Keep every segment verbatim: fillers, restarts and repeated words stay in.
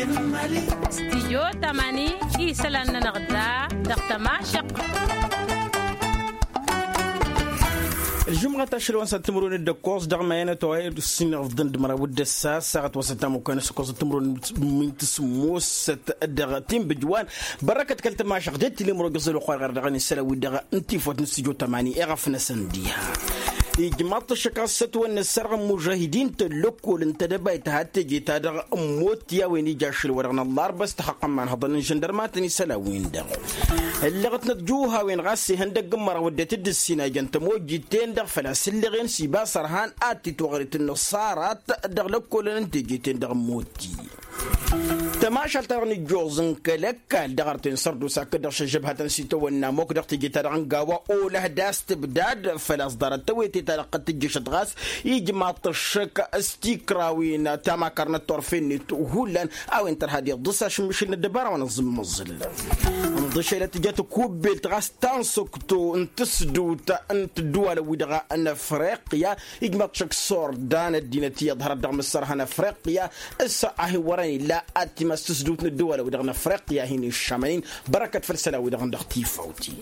استيو تماني يسلن نغدا دقت ماشق الجمعة تشلون ستمرون الدكوز دغمينا توعيد السنة أفضل دمرة ودسا ساعة وستامو كان سكوز تمرون من تسموس ست دغتين بجوان بركة كلت ما شقدت اللي مرقص الوقار غير دغني السلا ودغ انتي فوت نسجو تماني اغفنا سنديها إجماع الشكاسة والنسر مجاهدين تلقوا لانتدبيت حتى جيت هذا موت يا وين يجاشل ورغنا الله بس تحقق من هذا الجندرمات نسلا وين دغ اللي غتنجوها وين غاسي هندق قمر ودت الدسينا جنت موجتين دغ فلا سلغين سيبا سرهان آتي توغرت النصارات دغ لكل انتجيتين دغ موتي تماشى تغني جوزن كلك دغرتين سردو ساكدر شجبها سيتو والناموك دغتي جيتار عنقاوة أوله داس تبداد فلا صدرت تويتي تلقت الجيش تغاس يجمع طشك استيكراوين تاما كارنا طرفين تهولن أو انتر هادي الضسة شمشين الدبارة ونظم مظل مضيشة إلى تجات كوبيل تغاس تانسكتو انتسدو انت الدول ودغا أن أفريقيا يجمع طشك سوردان الدينتي يظهر الدغم السرحان أفريقيا الساعة وراني لا أتي ما استسدوتنا الدول ودغنا أفريقيا هنا الشمالين بركة فرسلة ودغنا دختي فوتي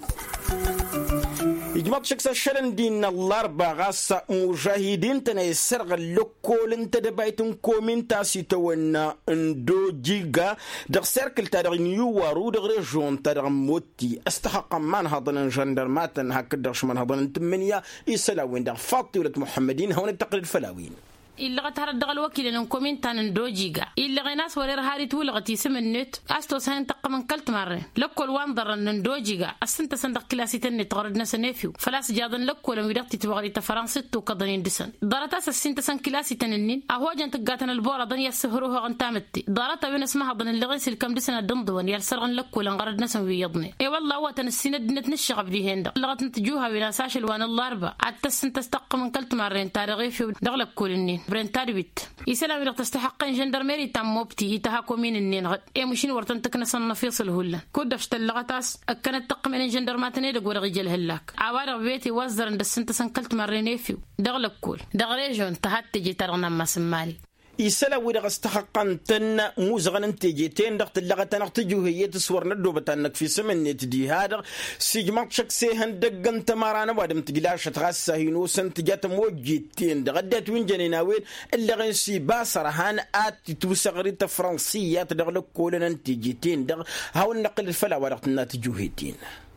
إجماع شخص الشرن دين الأربعة غاص مجاهدين تنايسرغ اللوكول انت دبايتن كومين تاسي تونا اندو جيغا دغ سيركل تادغ نيوارو دغ ريجون تادغ موتي استحق من هضن جندرماتن هكذا شمن هضن تمنيا يسلاوين دغ فاطي ولد محمدين هون التقليد فلاوين إلا غتهر الدغل وكيل إنهم كومنتان دوجيجا إلا غناس ولا هاري تقول غتي سم النت أستو سهين تقمن كلت مرة لكل وانضر إن دوجيجا أصلا تصندق كلاسي تني تغرد ناس نافيو فلاس جادن لكل ويدقتي تبغى تفرنسا وكضنين دسن دارتا السين تسن كلاسي تنين أهواجن تقاتن البورة دنيا السهروها غنتامتي دارتا بين اسمها ضن اللي غيس الكم دسن الدمضون يرسرغن لكل انغرد ناس ويضني إيه والله هو تنسين الدنيا نشغب دي هند لغت نتجوها ولا ساشل وان الأربعة عتى السين تستقمن كلت مرة تاريخي في دغلب كل النين برنتاربيت يسلم إذا تستحقين جندرميري تام موبتي يتهاكو مين النين غد إيه مشين ورتن تكنسن نفيص الهلا كودفش تلغتاس أكنت تقمن جندرماتني دقور رجال هلاك عوارق بيتي وزر عند السنت سنكلت مرينيفيو دغلب كل دغريجون تهات تجي ترغنا ما سمالي يسلا ويدا استحقن تن موزغن انتجيتين دغت اللغه نختجو هي تصور ندو بتانك في سمن دي هذا سيجماك شخصي هندغن تمارنا وادم تجلاش تغسا هينو سنت جات موجيتين دغدت وين جنيناوين اللي غنسي باسرهان ات توسغري فرنسيه تدغلك كولن انتجيتين دغ هاو نقل الفلا ورقت ناتجوهيتين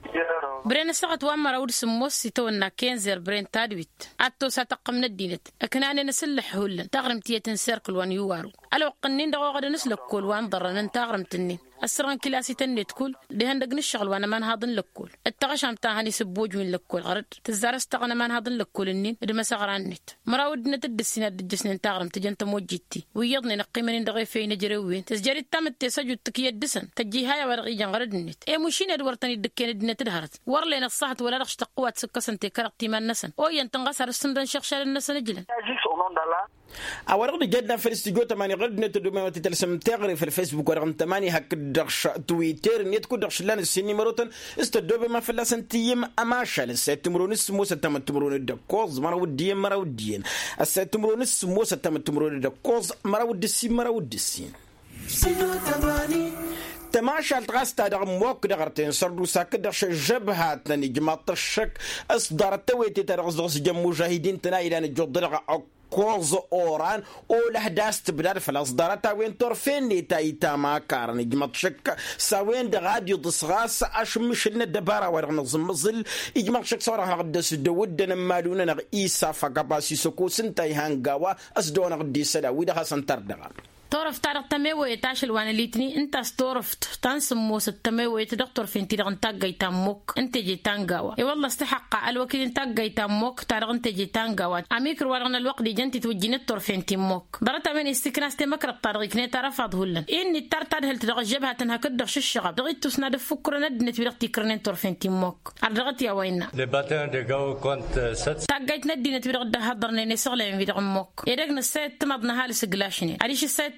برين سقط وامر أود سموس يتونا كينزر برين تادويت عتو ستقمنا الدينت أكناني نسلح هولن تغرم تيتن سيركل وان يوارو ألو قنين دغو غدا نسلك كل وان ضرنا تغرم تنين السران كلاسي تنيت كل دهن دقن الشغل وانا ما نهضن لك كل التغشام تاهني سبوج من لك كل غرد تزارس تغنى ما نهضن لك كل النين دما سغران نت مراودنا تدسنا دجسنا تغرم تجنت موجيتي ويضني نقي من دغي فين جروين تسجري التمت تسجد تكي الدسن تجي هاي ورقي جن غرد النت اي مشين ادورتني دكين دنا تدهرت ورلينا الصحت ولا رخش تقوات سكسن تكرقتي ما النسن او ينتنغسر السندن شخشال النسن جلا أورغني جدنا في الاستيجو تماني غرد نتدو ما تتلسم تغري في الفيسبوك ورغم تماني هك درش تويتر نيتكو درش لان السني مروتن استدو بما في اللاسنتيم أماشا لسات تمرون السمو ستم تمرون الدكوز مرا ودين مرا ودين السات تمرون السمو ستم تمرون الدكوز مرا ودسين مرا ودسين تماشى التغاس تادغ موك دغرتين سردو ساكدر شجبهات نجمع الشك اصدار التويتي ترغز جم مجاهدين تنا الى نجد درغ كوز أوران أوله داست بدار فالأصدارات وين طرفين تايتا ما كارن إجماع شك سوين دغاديو تصغاس أشمش لنا الدبارة ورغنا زمزل إجماع شك صورة هقدس الدود نمالونا نغ إيسا فقباسي سكو سنتاي هانغاوا أصدونا غدي سلا ويدها سنتر دغان طرف تعرف تموي تاشل وانا ليتني انت استورفت تنسمو ستموي دكتور فين تيرغن تاغاي تاموك انت جي تانغاوا اي والله استحق الوكيل تاغاي تاموك تارغ انت جي تانغاوا اميكر ورغنا الوقت دي جنتي توجيني الطور فين تيموك درت من استكناس تمكر طارق كني ترفض هولن اني ترتد هل ترجبها تنها كدخ الشغب دغيت تسناد فكر ندنت بلغتي كرنين طور فين تيموك ارغت يا وينا لي باتان دي جو كونت ست تاغايت ندينت بلغ هضرني نسغلين في دغموك يدغنا سيت تمضنا هالس غلاشني عليش سيت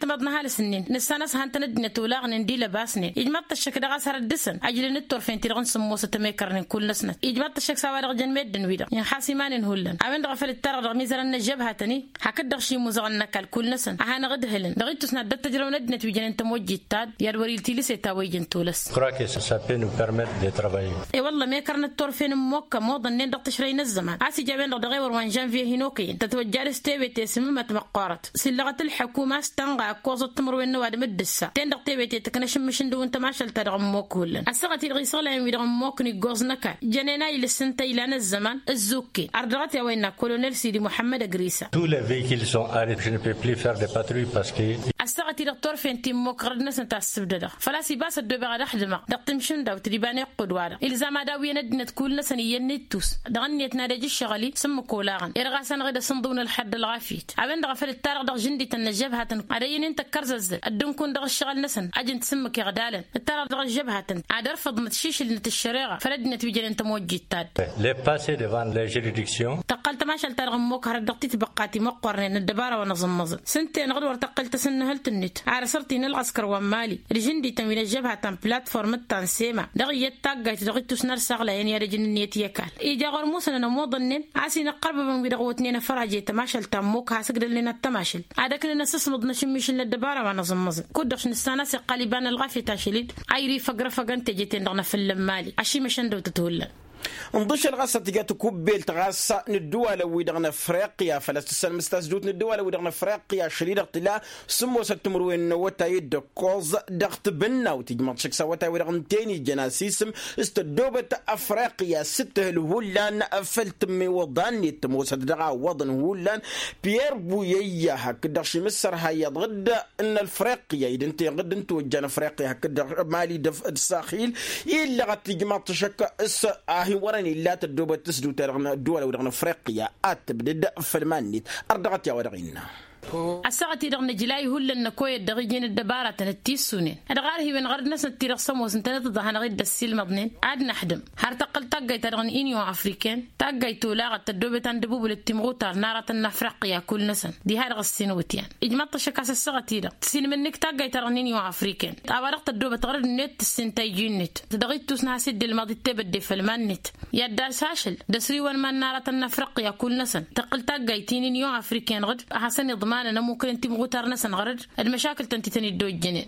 تمضنا هالسنين نسانس هانتندنا تولاغن ندي لباسني إجمعت الشك دغاس هردسن أجل نتور فين تيرغن سموسة تميكرن كل نسنة إجمعت الشك سوارغ جن ميدن ويدا يعني حاسمان هولن أبين دغفل الترغ ميزرن جبهة تاني حكد دغشي مزغن نكال كل نسن أهان غد هلن دغيت تسنا دت تجرو ندنا تيجن أنت موجي تاد يا وريل تيلي سيتاوي جن تولس crois que ça peut nous permettre de travailler. إيه والله ميكرن التور فين موكا موضن نين دغ تشرين الزمان عاسي جابين دغ دغيور وان جانفي هنوكين تتوجه لستيبي تسمم متمقارت سلغة الحكومة استنغا كوز التمر والنواد مدسة تندق تيبي تكنش مشن دو انت ماشل ترغم موك هولن السغة الغيصة لا يميرغم موك نيغوز نكا جنينا للسنة إلى الزمان الزوكي أردغت يا وينا كولونيل سيدي محمد أغريسة Tous les véhicules sont arrêtés. Je ne peux plus faire des patrouilles parce que السغة الدكتور فين تيم موك غردنا سنتا السبدة فلا سيباس الدوبة غدا حدما دق تمشن داو تريباني قدوارا إلزاما داوية ندنت كلنا سنيين نتوس دغنيت نادج الشغلي سم كولاغن إرغاسان غدا صندون الحد الغافيت عبين دغفل التارغ دغ جندي تنجبها تن عدين انت كرزز الدون كون دغ الشغل نسن أجن تسمك غدالا التارغ دغ جبهة تن عاد رفض متشيش اللي الشريعة فردنا تبيجن انت موجي التاد les passer devant les juridictions. تقلت ماشل تارغ موك هردقتي تبقاتي مقرن الدبارة ونظم مظل سنتين غدور تقلت سن هلت النت عرسرتي العسكر ومالي رجندي تمين الجبهة تن بلاتفورم التنسيمة دغيت تاقايت دغيت تسنر سغلا يعني رجن النيت يكال إيجا غور موسنا نموضنين عاسي نقرب من بدغوتنين فرجي تماشل تموك هاسقد لنا التماشل عادك لنا سسمض نشميش للدبارة ونظم مظل كدش نستانس قليبان الغافي تاشليد عيري فقر فقن تجيتين دغنا في اللمالي عشي مشندو تتولن انضش الغاسة تجات كوبيل تغاسة ندوالة ويدغنا فريقيا فلسطين مستسدوت ندوالة ويدغنا فريقيا شريد اقتلاع سمو ستمروين وتا يد كوز دغت بنا وتجمع شكسا وتا ويدغن تاني جناسيسم استدوبة افريقيا ستة الهولان فلتمي وضاني تمو ستدغا وضن هولان بيير بويا هكذا شي مصر هيا ضد ان الفريقيا يدنتي غد انتو جانا فريقيا هكذا مالي دف الساخيل إلا غتجمع تشك اس هي وراني لا تدوب تسدو ترغنا الدول ودغنا افريقيا اتبدد فالمانيت اردغت يا ورغينا الساعة تيرغنا جلاي هو لنا كوي الدغيجين الدبارة تنتيس سنين أدغار هي من غرد ناس تيرغ سموس انتنا تضحنا غير دسيل مضنين عاد نحدم هار تقل تاقاي ترغن إنيو أفريكان تاقاي تولاغة تدوبة تندبوب للتمغوطة نارة النفرقية كل نسن دي هار غسين وتيان إجماط تشكاس الساعة تيرغ تسين منك تاقاي ترغن إنيو أفريكان أبارق تدوبة تغرد النت تسنتاي جينت تدغيت توسنها سد الماضي تبدي في المانت يدا ساشل دسريوان من نارة النفرقية كل نسن تقل تاقاي تين إنيو أفريكان غد أحسن ما أنا ممكن أنت مغتر نسن غرد المشاكل تنتي تني دو الجنين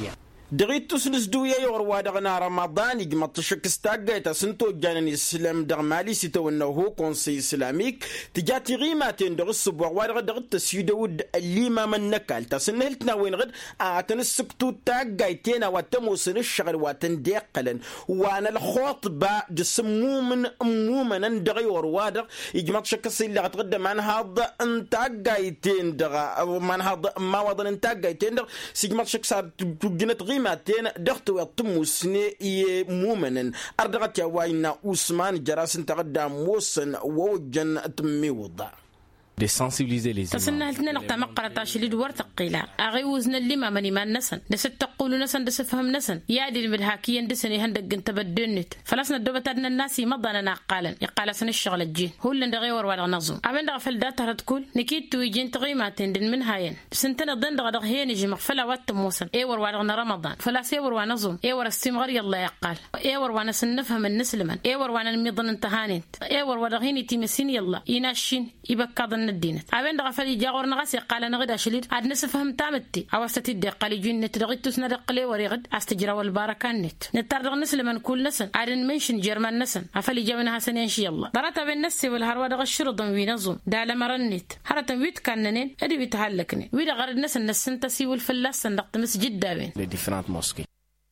دغيت تسنس دويا يوروا دغنا رمضان يجمع تشك استاغيتا سنتو جانن الاسلام دغ مالي سيتو انه هو كونسي اسلاميك تجاتي غيماتين دغ الصبح وادغ دغ تسيدود الليما من نكال تسنلتنا وين غد اتنسكتو تاغايتينا وتموسن الشغل وتندقلن وانا الخطبه دسمو من امومن دغ يوروا دغ يجمع تشك سيلا غتقدم عن هذا انتاغايتين دغ من هذا ما وضن انتاغايتين دغ سيجمع تشك صار تجنت ماتين دختو يطمو سني مومنن أردغت يا واينا عثمان جراسن تقدم موسن ووجن تمي وضع de sensibiliser les تسنى هلتنا نقطع مقرة شليد ورث قيلا أغي وزن اللي ما مني ما نسن دس تقول نسن دس فهم نسن يادي المدهاكيا دسني هندق انت بدنت فلسنا الدوبة أدنى الناس مضانا ناقالا يقال سن الشغل الجين هو اللي ندغي وروالا نظم أبين دغ فلدات هرد كل نكيد تويجين تغيماتين دن من هاين سنتنا ضن دغ دغ هين يجي مغفلة واتم موسن اي وروالا رمضان فلا سيور ونظم اي ور السمغر يلا يقال اي وروانا سن نفهم النسلمن اي وروانا الميضن انتهانين اي وروانا غيني تيمسين يلا يناشين يبكضن الدينة عبين دغفلي جاغور نغسي قال نغدا شليد عاد نسفهم تامتي عوستي الدقالي جن تدغيت تسنى دقلي وريغد استجرا والبركان نت نتردغ نسلمن كل نسن عاد منشن جرمان نسن عفلي جابنها سن ان شاء الله درات بين نسي والهروا دغ الشرط وينظم دال مرنت حرتم ويت كاننين ادي بيتهلكني ويد غرد نسن نسنتسي والفلاس صندقت مسجد دابين les différentes mosquées.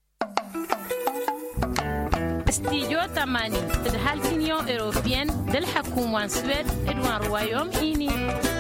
استيجو تماني تدهال فينيو إيروبيان دل حكومة سويد إدوان روايوم إيني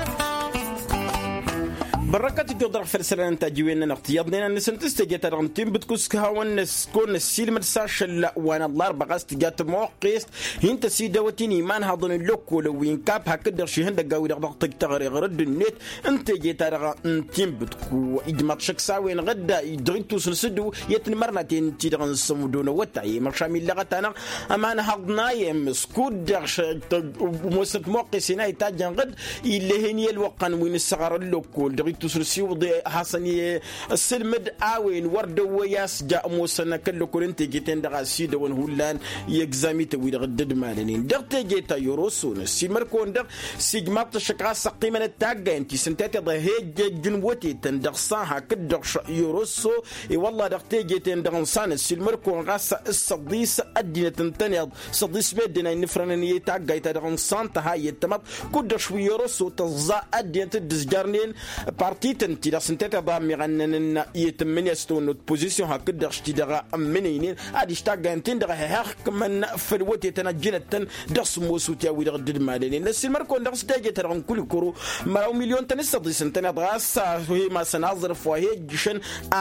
بركة تقدر فرسلنا تجوينا نقطيضنا نسن تستجت رغمتين بتكوسكها ونسكون السيل مرساش لا وانا الله بقاس تجات موقيس هنت سيدا وتيني مان هضن اللوك ولو وين كاب هكدر شي هندق قاوي رغض تغري غرد النت انت جيت رغمتين بتكو اجمع شكسا وين غدا يدريتو سنسدو يتنمرنا تين تيدغن السمودون وتعي مرشامي لغتانا اما هضنا يمسكود درش موسط موقيسنا يتاجن غد اللي هني الوقن وين الصغار اللوك تسرسي وضي حسني السلمد آوين ورد وياس جاء موسنا كل كورنتي جيتين دغا سيدا ونهولان يكزامي تويد غدد مالنين دغتي جيتا يوروسون سيمر كون دغ سيجمات الشكرا سقيمة التاقا انتي سنتاتي ضهيج جنوتي تندغ صاحا كدغ يوروسو اي والله دغتي جيتين دغ نصان سيمر كون غاسا الصديس أدينا تنتنيض صديس بيدنا نفرنني تاقا يتدغ نصان تهاي التمط كدغ شوي يوروسو تزا أدينا تدزجارنين بارتي تنتي دا سنتاتي ضامي غنن يتمني يستون بوزيسيون هكذا اشتدغا منينين ادي اشتاغا انتين دغا هاك من فلوتي تنجنتن دس موسوتيا ويدغدد مالين السمر كون دغ ستاجي ترغن كل كرو مراو مليون تنستضي سنتنا دغاس هي ما سنظر فوهي جشن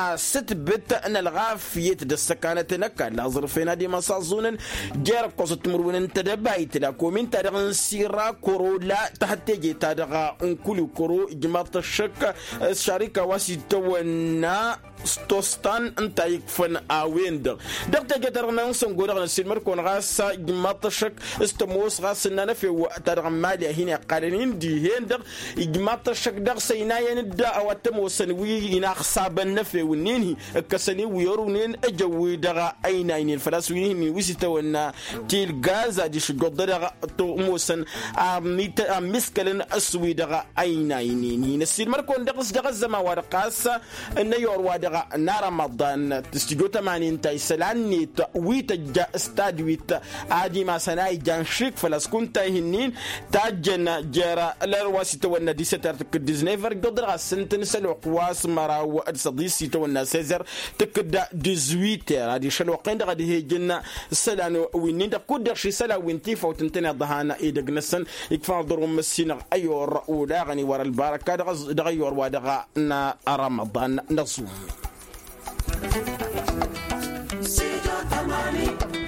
ست بت ان الغافيه دسكانه نكا لازر فينا دي مسازون جير قصت مرون تدبايت لا كومين تدغن سيرا كرو لا تحتيجي تدغا كل كرو جماعه الشك الشركه واسيتونا ستوستان انت يكفن اويندر دقت جدرنا نسم غورنا سيمر كون غاس جماطشك استموس غاس ننا في ترغمالي هنا قالين دي هندر جماطشك دغ سينا يندا او تموسن وي هنا حساب النفي ونين كسني ويرونين اجوي دغ اينين فلاسوين ويستونا تيل غاز دي شغدر تو موسن اميت مسكلن اسوي دغ اينين هنا سيمر كون دغ دغ زما ورقاس ان يور نار رمضان تستجو تمانين تايسلاني ويت جا استاد ويت عادي ما سناي جان شيك فلاس كنت هنين تاجن جرا لرواسي تونا دي ستر تكدز نيفر قدر سنتن سلو قواس مراو صديسي تونا سيزر تكدا تمنية هذه شلو قند غادي هي جنا سلانو وين دا كودر شي سلا وينتي فوتنتنا ضهانا ايدك نسن يكفى دروم مسينا ايور ولا غني ورا البركه دغيور ودغا نا رمضان نصوم.